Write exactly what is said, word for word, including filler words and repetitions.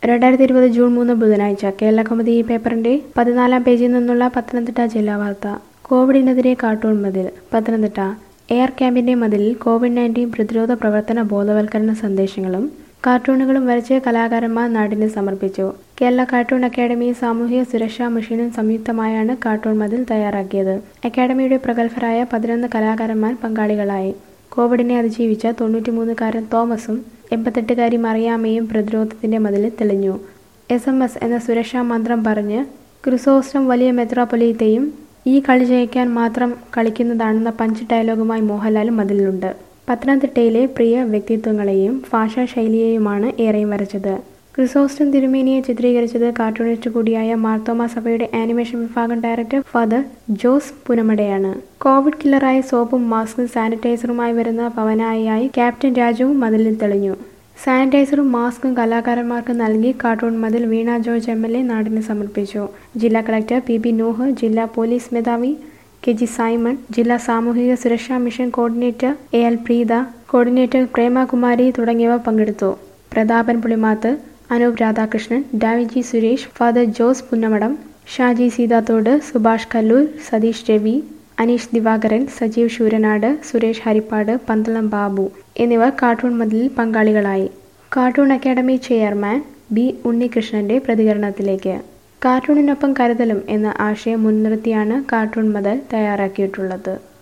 രണ്ടായിരത്തി ഇരുപത് ജൂൺ മൂന്ന് ബുധനാഴ്ച കേരളകൗമുദി ഈ പേപ്പറിന്റെ പതിനാലാം പേജിൽ നിന്നുള്ള പത്തനംതിട്ട ജില്ലാ വാർത്ത. കോവിഡിനെതിരെ കാർട്ടൂൺ മതിൽ. പത്തനംതിട്ട എയർ ക്യാമ്പിന്റെ മതിലിൽ കോവിഡ് നയൻറ്റീൻ പ്രതിരോധ പ്രവർത്തന ബോധവൽക്കരണ സന്ദേശങ്ങളും കാർട്ടൂണുകളും വരച്ച് കലാകാരന്മാർ നാടിന് സമർപ്പിച്ചു. കേരള കാർട്ടൂൺ അക്കാദമി സാമൂഹിക സുരക്ഷാ മിഷനും സംയുക്തമായാണ് കാർട്ടൂൺ മതിൽ തയ്യാറാക്കിയത്. അക്കാദമിയുടെ പ്രഗത്ഭരായ പതിനൊന്ന് കലാകാരന്മാർ പങ്കാളികളായി. കോവിഡിനെ അതിജീവിച്ച തൊണ്ണൂറ്റിമൂന്നുകാരൻ തോമസും എൺപത്തെട്ടുകാരി മറിയാമ്മയും പ്രതിരോധത്തിന്റെ മതിലിൽ തെളിഞ്ഞു. എസ് എം എസ് എന്ന സുരക്ഷാ മന്ത്രം പറഞ്ഞ് ക്രിസോസ്റ്റം വലിയ മെത്രാപ്പൊലീത്തയും ഈ കളി ജയിക്കാൻ മാത്രം കളിക്കുന്നതാണെന്ന പഞ്ച് ഡയലോഗുമായി മോഹൻലാൽ മതിലിലുണ്ട്. പത്തനംതിട്ടയിലെ പ്രിയ വ്യക്തിത്വങ്ങളെയും ഭാഷാ ശൈലിയെയുമാണ് ഏറെയും വരച്ചത്. ക്രിസോസ്റ്റം തിരുമേനിയെ ചിത്രീകരിച്ചത് കാർട്ടൂണിസ്റ്റ് കൂടിയായ മാർത്തോമാ സഭയുടെ ആനിമേഷൻ വിഭാഗം ഡയറക്ടർ ഫാദർ ജോസ് പുനമടയാണ്. കോവിഡ് കില്ലറായ സോപ്പും മാസ്കും സാനിറ്റൈസറുമായി വരുന്ന പവനായിയായി ക്യാപ്റ്റൻ രാജുവും മതിലിൽ തെളിഞ്ഞു. സാനിറ്റൈസറും മാസ്കും കലാകാരന്മാർക്ക് നൽകി കാർട്ടൂൺ മതിൽ Veena George M L A നാടിന് സമർപ്പിച്ചു. ജില്ലാ കളക്ടർ പി ബി നൂഹ്, ജില്ലാ പോലീസ് മേധാവി കെ ജി സൈമൺ, ജില്ലാ സാമൂഹിക സുരക്ഷാ mission coordinator A L Preetha, coordinator Premakumari തുടങ്ങിയവർ പങ്കെടുത്തു. Prathapan Pulimath, Anoop Radhakrishnan, Davinci Suresh, father Jose Punnamadam, Shaji Seethathode, Subhash Kallur, Satheesh Ravi, Aneesh Divakaran, Sajeev Sooranad, Suresh Harippad, Pandalam Babu എന്നിവർ കാർട്ടൂൺ മതിലിൽ പങ്കാളികളായി. കാർട്ടൂൺ അക്കാദമി ചെയർമാൻ ബി ഉണ്ണികൃഷ്ണന്റെ പ്രതികരണത്തിലേക്ക്. കാർട്ടൂണിനൊപ്പം കരുതലും എന്ന ആശയം മുൻനിർത്തിയാണ് കാർട്ടൂൺ മതിൽ തയ്യാറാക്കിയിട്ടുള്ളത്.